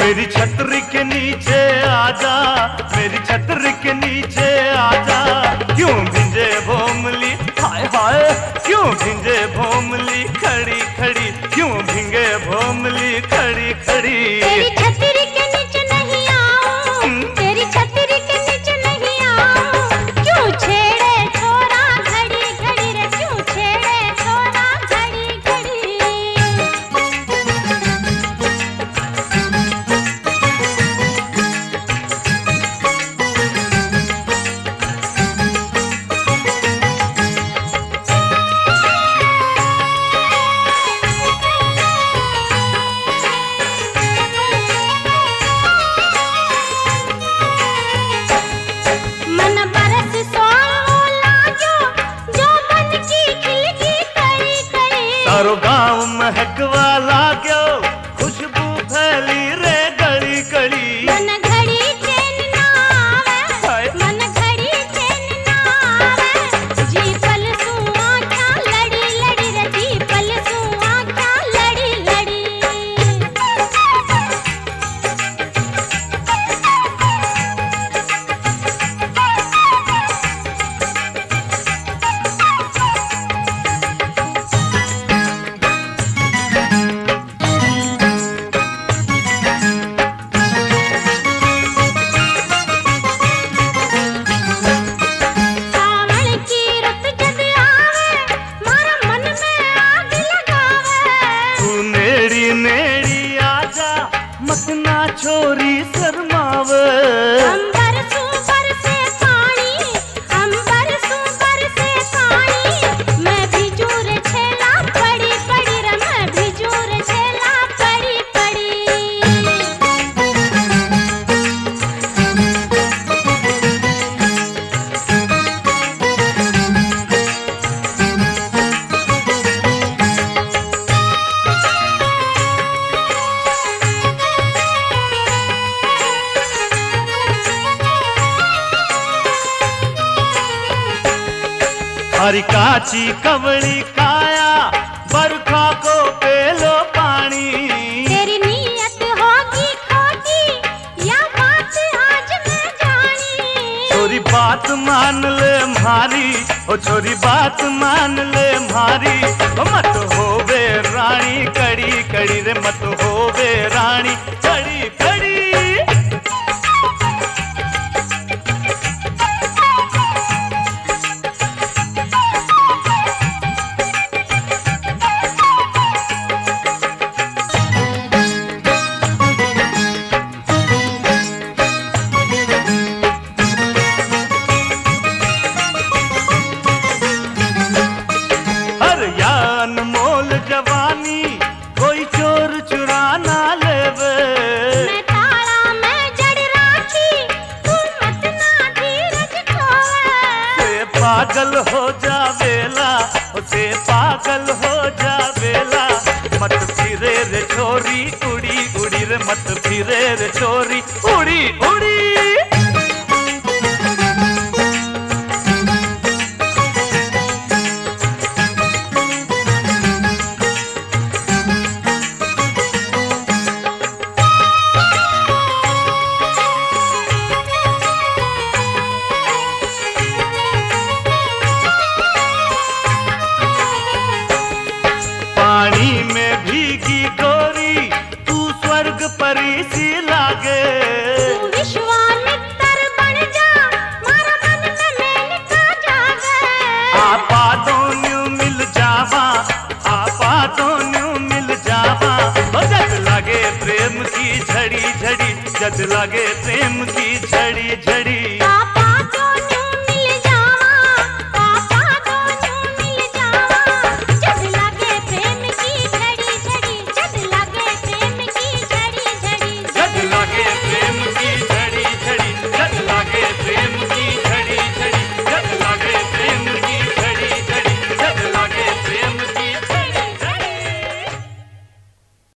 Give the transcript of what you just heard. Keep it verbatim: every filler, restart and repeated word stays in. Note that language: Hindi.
मेरी छतरी के नीचे आजा, मेरी छतरी के नीचे आजा। क्यों भिंजे भोमली हाय हाय, क्यों भिंजे भोमली खड़ी खड़ी, क्यों भिंगे भोमली खड़ी खड़ी। तेरी छतरी के नीचे नहीं आऊं, तेरी छतरी के नीचे नहीं आऊं। क्यों छेड़े छोरा घड़ी घड़ी रे, क्यों छेड़े छोरा घड़ी घड़ी। सारो गाँव महकवा लाग्यो, खुशबू फैली रे गली गली। मन घड़ी चैन ना आवे, मन घड़ी चैन ना आवे। जी पल सू आँखा लड़ी लड़ी रे, जी पल सू आँखा लड़ी लड़ी। मत ना छोरी शर्मावे। अंबर सू बरसे पानी, अंबर सू बरसे पानी। मैं भिजू रे छेला पड़ी पड़ी रे, मैं भिजू रे छेला पड़ी पड़ी। हरी काची कवड़ी काया, बरखा को पेलो पानी। तेरी नीयत होगी खोटी, या बात आज मैं जानी। छोरी बात मान ले मारी, ओ छोरी बात मान ले मारी। ओ मत होवे रानी कड़ी कड़ी रे, मत होवे रानी कड़ी कड़ी। अनमोल जवानी कोई चोर चुरा ना लेवे। मैं ताला में जड़ राखी, तू मत ना धीरज खोवे। से पागल हो जावेला, से पागल हो जावेला। मत फिरे रे छोरी उड़ी उड़ी रे, मत फिरे रे छोरी उड़ी उड़ी। पानी में भीगी गोरी, तू स्वर्ग परी सी लागे। तू विश्वामित्र बन जा, मारा मन में मेनका जागे। आपा दोन्यू मिल जावा, आपा दोन्यू मिल जावा। जद लागे प्रेम की झड़ी झड़ी, जद लागे प्रेम की झड़ी झड़ी।